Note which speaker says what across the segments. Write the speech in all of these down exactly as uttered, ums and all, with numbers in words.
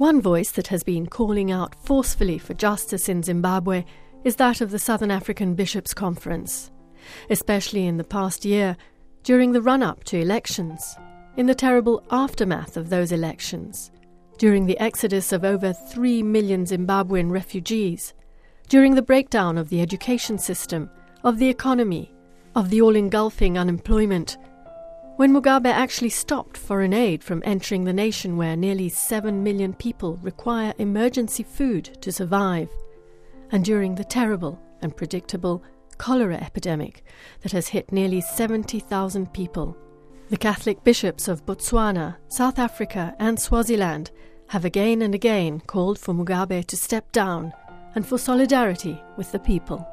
Speaker 1: One voice that has been calling out forcefully for justice in Zimbabwe is that of the Southern African Bishops' Conference, especially in the past year, during the run-up to elections, in the terrible aftermath of those elections, during the exodus of over three million Zimbabwean refugees, during the breakdown of the education system, of the economy, of the all-engulfing unemployment, when Mugabe actually stopped foreign aid from entering the nation where nearly seven million people require emergency food to survive, and during the terrible and predictable cholera epidemic that has hit nearly seventy thousand people, the Catholic bishops of Botswana, South Africa and Swaziland have again and again called for Mugabe to step down and for solidarity with the people.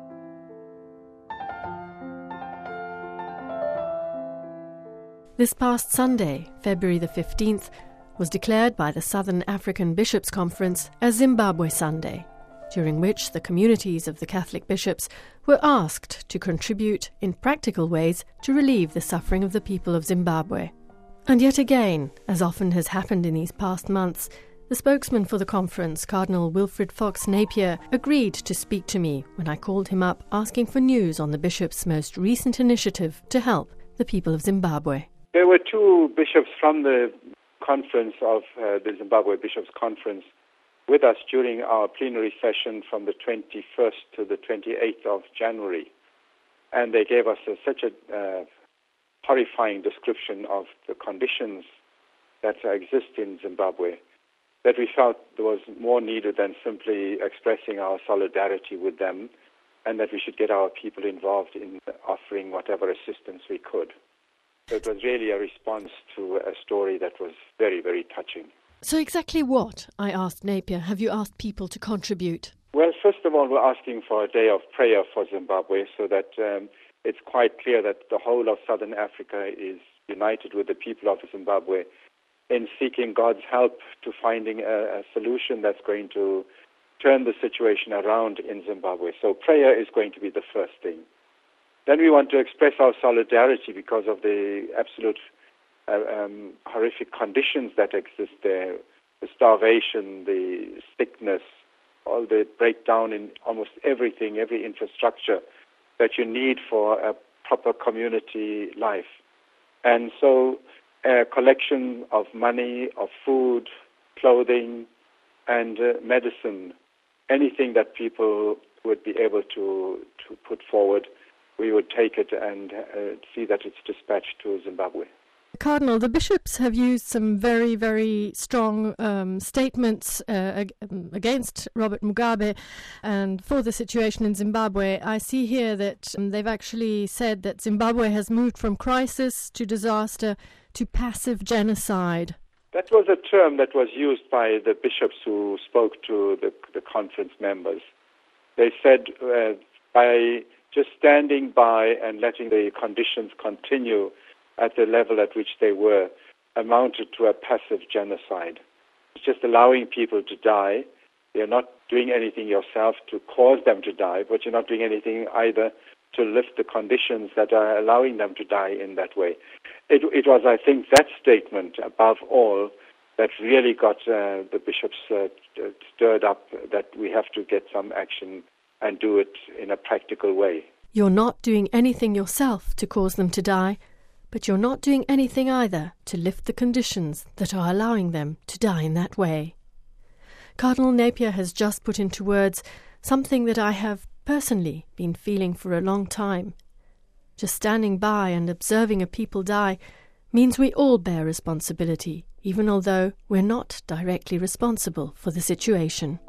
Speaker 1: This past Sunday, February the fifteenth, was declared by the Southern African Bishops' Conference as Zimbabwe Sunday, during which the communities of the Catholic bishops were asked to contribute in practical ways to relieve the suffering of the people of Zimbabwe. And yet again, as often has happened in these past months, the spokesman for the conference, Cardinal Wilfred Fox Napier, agreed to speak to me when I called him up asking for news on the bishops' most recent initiative to help the people of Zimbabwe.
Speaker 2: There were two bishops from the conference of uh, the Zimbabwe Bishops' Conference with us during our plenary session from the twenty-first to the twenty-eighth of January. And they gave us a, such a uh, horrifying description of the conditions that exist in Zimbabwe that we felt there was more needed than simply expressing our solidarity with them, and that we should get our people involved in offering whatever assistance we could. So it was really a response to a story that was very, very touching.
Speaker 1: So exactly what, I asked Napier, have you asked people to contribute?
Speaker 2: Well, first of all, we're asking for a day of prayer for Zimbabwe so that um, it's quite clear that the whole of Southern Africa is united with the people of Zimbabwe in seeking God's help to finding a, a solution that's going to turn the situation around in Zimbabwe. So prayer is going to be the first thing. Then we want to express our solidarity because of the absolute uh, um, horrific conditions that exist there, the starvation, the sickness, all the breakdown in almost everything, every infrastructure that you need for a proper community life. And so a collection of money, of food, clothing, and uh, medicine, anything that people would be able to, to put forward, we would take it and uh, see that it's dispatched to Zimbabwe.
Speaker 1: Cardinal, the bishops have used some very, very strong um, statements uh, against Robert Mugabe and for the situation in Zimbabwe. I see here that um, they've actually said that Zimbabwe has moved from crisis to disaster to passive genocide.
Speaker 2: That was a term that was used by the bishops who spoke to the, the conference members. They said uh, by just standing by and letting the conditions continue at the level at which they were amounted to a passive genocide. It's just allowing people to die. You're not doing anything yourself to cause them to die, but you're not doing anything either to lift the conditions that are allowing them to die in that way. It, it was, I think, that statement above all that really got uh, the bishops uh, stirred up that we have to get some action and do it in a practical way.
Speaker 1: You're not doing anything yourself to cause them to die, but you're not doing anything either to lift the conditions that are allowing them to die in that way. Cardinal Napier has just put into words something that I have personally been feeling for a long time. Just standing by and observing a people die means we all bear responsibility, even although we're not directly responsible for the situation.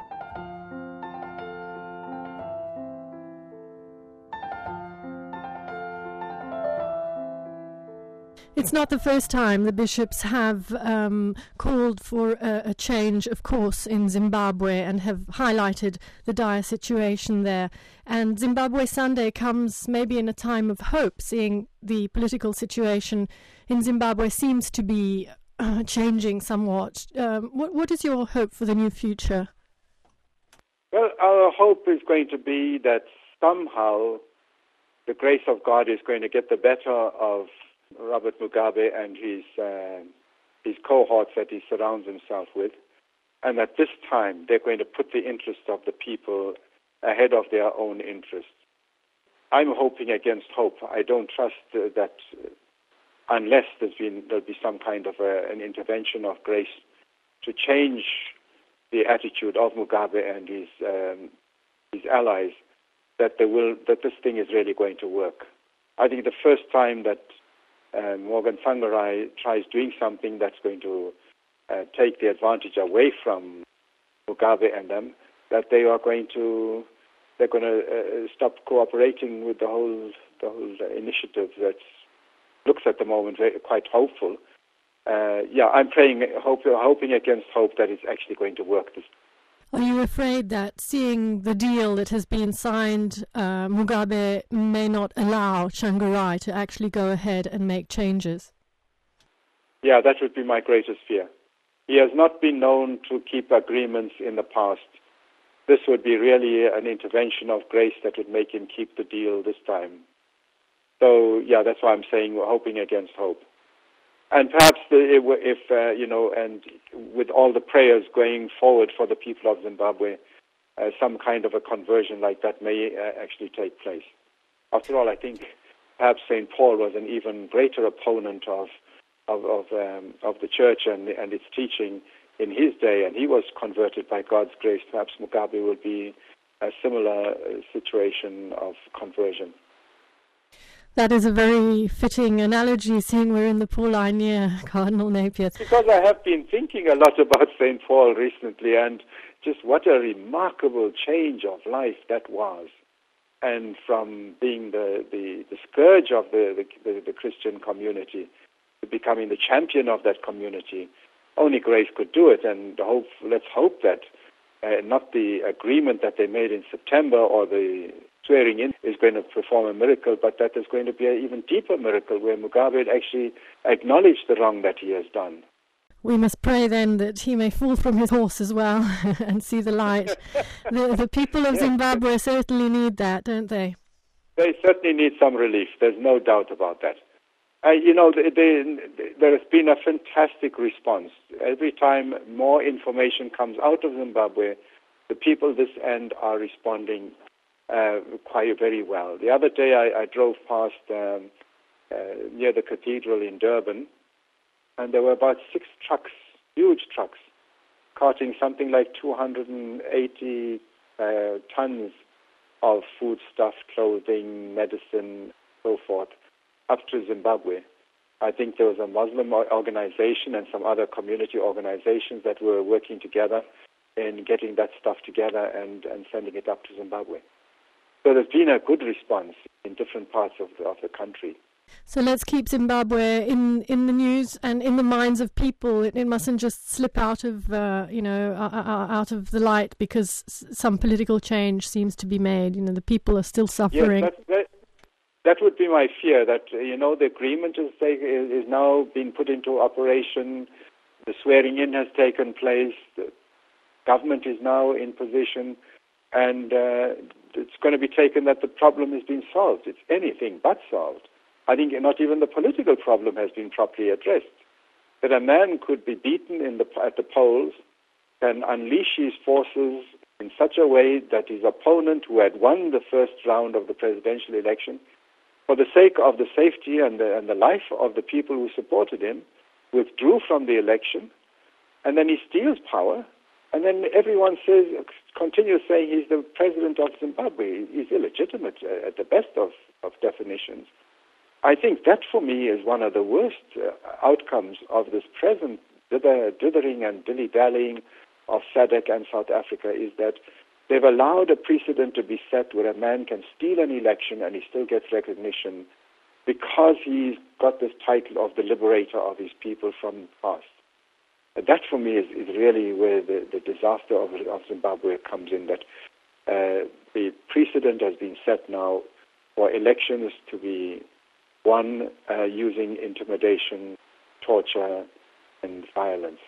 Speaker 1: It's not the first time the bishops have um, called for a, a change, of course, in Zimbabwe and have highlighted the dire situation there. And Zimbabwe Sunday comes maybe in a time of hope, seeing the political situation in Zimbabwe seems to be uh, changing somewhat. Um, what, what is your hope for the new future?
Speaker 2: Well, our hope is going to be that somehow the grace of God is going to get the better of Robert Mugabe and his uh, his cohorts that he surrounds himself with, and that this time they're going to put the interests of the people ahead of their own interests. I'm hoping against hope. I don't trust uh, that uh, unless there's been, there'll be some kind of a, an intervention of grace to change the attitude of Mugabe and his um, his allies, that they will that this thing is really going to work. I think the first time that uh, Morgan Tsvangirai tries doing something that's going to uh, take the advantage away from Mugabe and them, that they are going to they're going to uh, stop cooperating with the whole the whole initiative that looks at the moment very, quite hopeful. Uh, yeah, I'm praying, hope, hoping against hope that it's actually going to work this.
Speaker 1: Are you afraid that seeing the deal that has been signed, uh, Mugabe may not allow Tsvangirai to actually go ahead and make changes?
Speaker 2: Yeah, that would be my greatest fear. He has not been known to keep agreements in the past. This would be really an intervention of grace that would make him keep the deal this time. So, yeah, that's why I'm saying we're hoping against hope. And perhaps the, if, uh, you know, and with all the prayers going forward for the people of Zimbabwe, uh, some kind of a conversion like that may uh, actually take place. After all, I think perhaps Saint Paul was an even greater opponent of of of, um, of the church and, and its teaching in his day, and he was converted by God's grace. Perhaps Mugabe will be a similar uh, situation of conversion.
Speaker 1: That is a very fitting analogy, seeing we're in the Pauline year, Cardinal Napier.
Speaker 2: Because I have been thinking a lot about Saint Paul recently, and just what a remarkable change of life that was. And from being the, the, the scourge of the, the, the Christian community to becoming the champion of that community, only grace could do it. And hope, let's hope that uh, not the agreement that they made in September or the swearing in is going to perform a miracle, but that there's going to be an even deeper miracle where Mugabe actually acknowledged the wrong that he has done.
Speaker 1: We must pray then that he may fall from his horse as well and see the light. the, the people of Zimbabwe certainly need that, don't they?
Speaker 2: They certainly need some relief. There's no doubt about that. Uh, you know, they, they, there has been a fantastic response. Every time more information comes out of Zimbabwe, the people this end are responding Uh, quite very well. The other day I, I drove past um, uh, near the cathedral in Durban, and there were about six trucks, huge trucks, carting something like two hundred eighty uh, tons of foodstuff, clothing, medicine, so forth, up to Zimbabwe. I think there was a Muslim organization and some other community organizations that were working together in getting that stuff together and, and sending it up to Zimbabwe. So there's been a good response in different parts of the, of the country.
Speaker 1: So let's keep Zimbabwe in, in the news and in the minds of people. It, it mustn't just slip out of uh, you know uh, out of the light because s- some political change seems to be made. You know, the people are still suffering.
Speaker 2: Yes, that, that, that would be my fear. That uh, you know the agreement is, take, is is now being put into operation. The swearing in has taken place. The government is now in position, and uh, it's going to be taken that the problem has been solved. It's anything but solved. I think not even the political problem has been properly addressed. That a man could be beaten in the, at the polls, can unleash his forces in such a way that his opponent, who had won the first round of the presidential election, for the sake of the safety and the, and the life of the people who supported him, withdrew from the election, and then he steals power. And then everyone says, continues saying he's the president of Zimbabwe. He's illegitimate uh, at the best of, of definitions. I think that for me is one of the worst uh, outcomes of this present dither, dithering and dilly-dallying of S A D C and South Africa is that they've allowed a precedent to be set where a man can steal an election and he still gets recognition because he's got this title of the liberator of his people from the past. That, for me, is, is really where the, the disaster of, of Zimbabwe comes in, that uh, the precedent has been set now for elections to be won uh, using intimidation, torture, and violence.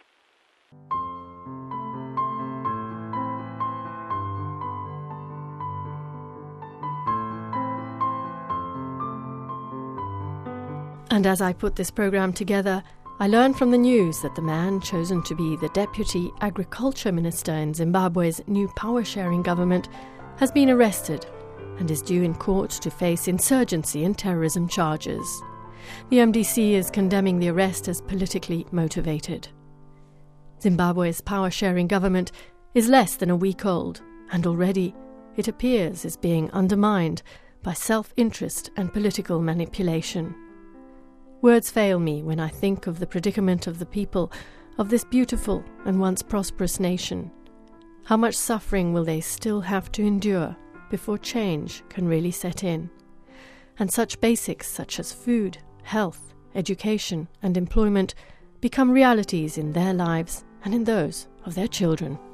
Speaker 1: And as I put this program together, I learn from the news that the man chosen to be the Deputy Agriculture Minister in Zimbabwe's new power-sharing government has been arrested and is due in court to face insurgency and terrorism charges. The M D C is condemning the arrest as politically motivated. Zimbabwe's power-sharing government is less than a week old, and already it appears as being undermined by self-interest and political manipulation. Words fail me when I think of the predicament of the people of this beautiful and once prosperous nation. How much suffering will they still have to endure before change can really set in? And such basics such as food, health, education and employment become realities in their lives and in those of their children.